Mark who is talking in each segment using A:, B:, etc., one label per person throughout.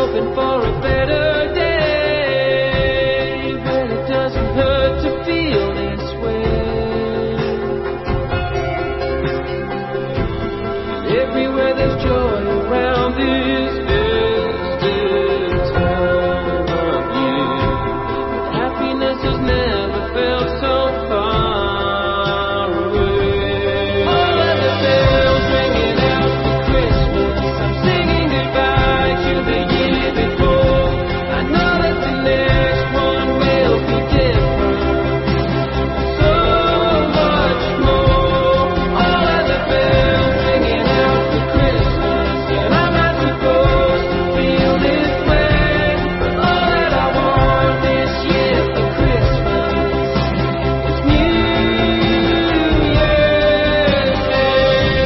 A: hoping for a better day, but it doesn't hurt to feel this way. Everywhere there's joy around this festive time of year, but happiness has never felt so far away. All of the bells ringing out for Christmas, I'm singing goodbye to the year before. I know that the next one will be different, so much more. All of the bells ringing out for Christmas, and I'm not supposed to feel this way, but all that I want this year for Christmas is New Year's Day.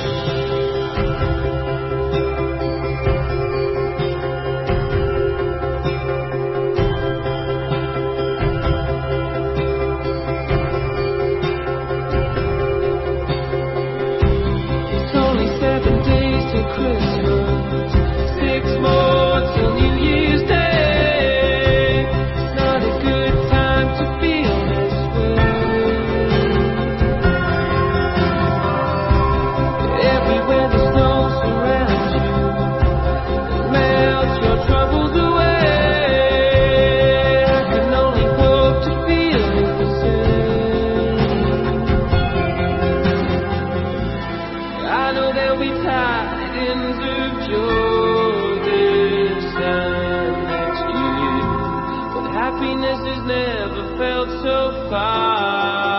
A: It's only 7 days till Christmas, 6 more till New Year's Day. It's not a good time to feel this way. Everywhere the snow surrounds you, it melts your troubles away. I can only hope to feel the same. I know there'll be tidings of joy this time next year, but happiness has never felt so far